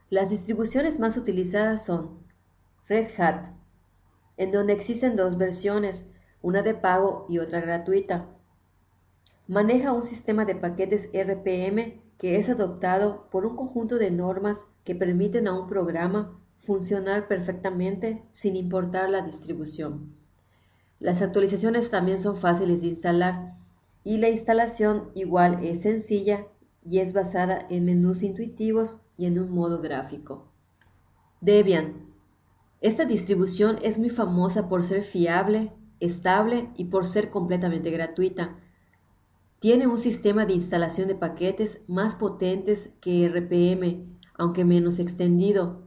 Las distribuciones más utilizadas son Red Hat, en donde existen dos versiones, una de pago y otra gratuita. Maneja un sistema de paquetes RPM que es adoptado por un conjunto de normas que permiten a un programa funcionar perfectamente sin importar la distribución. Las actualizaciones también son fáciles de instalar y la instalación igual es sencilla y es basada en menús intuitivos y en un modo gráfico. Debian. Esta distribución es muy famosa por ser fiable, estable y por ser completamente gratuita. Tiene un sistema de instalación de paquetes más potentes que RPM, aunque menos extendido.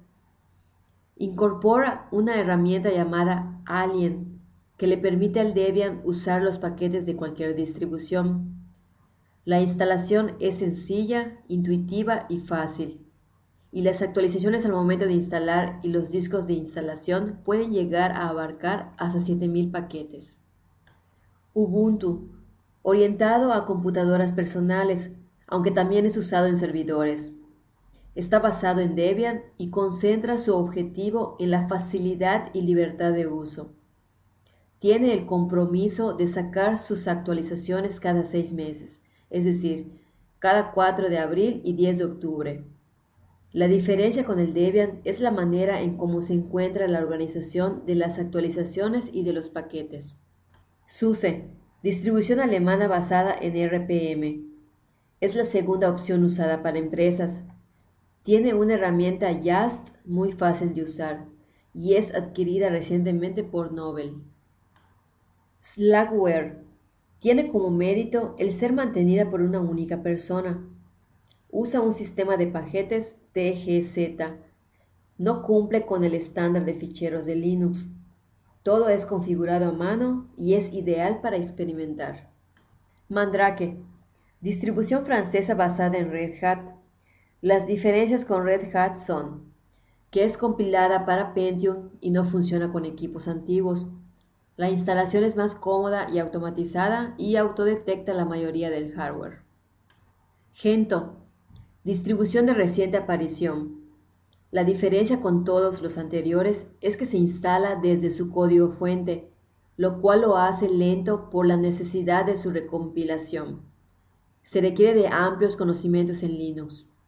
Incorpora una herramienta llamada Alien, que le permite al Debian usar los paquetes de cualquier distribución. La instalación es sencilla, intuitiva y fácil, y las actualizaciones al momento de instalar y los discos de instalación pueden llegar a abarcar hasta 7000 paquetes. Ubuntu, orientado a computadoras personales, aunque también es usado en servidores. Está basado en Debian y concentra su objetivo en la facilidad y libertad de uso. Tiene el compromiso de sacar sus actualizaciones cada 6 meses, es decir, cada 4 de abril y 10 de octubre. La diferencia con el Debian es la manera en cómo se encuentra la organización de las actualizaciones y de los paquetes. SUSE, distribución alemana basada en RPM. Es la segunda opción usada para empresas. Tiene una herramienta Just muy fácil de usar y es adquirida recientemente por Novell. Slackware tiene como mérito el ser mantenida por una única persona. Usa un sistema de paquetes TGZ. No cumple con el estándar de ficheros de Linux. Todo es configurado a mano y es ideal para experimentar. Mandrake, distribución francesa basada en Red Hat. Las diferencias con Red Hat son que es compilada para Pentium y no funciona con equipos antiguos. La instalación es más cómoda y automatizada y autodetecta la mayoría del hardware. Gento, distribución de reciente aparición. La diferencia con todos los anteriores es que se instala desde su código fuente, lo cual lo hace lento por la necesidad de su recompilación. Se requiere de amplios conocimientos en Linux.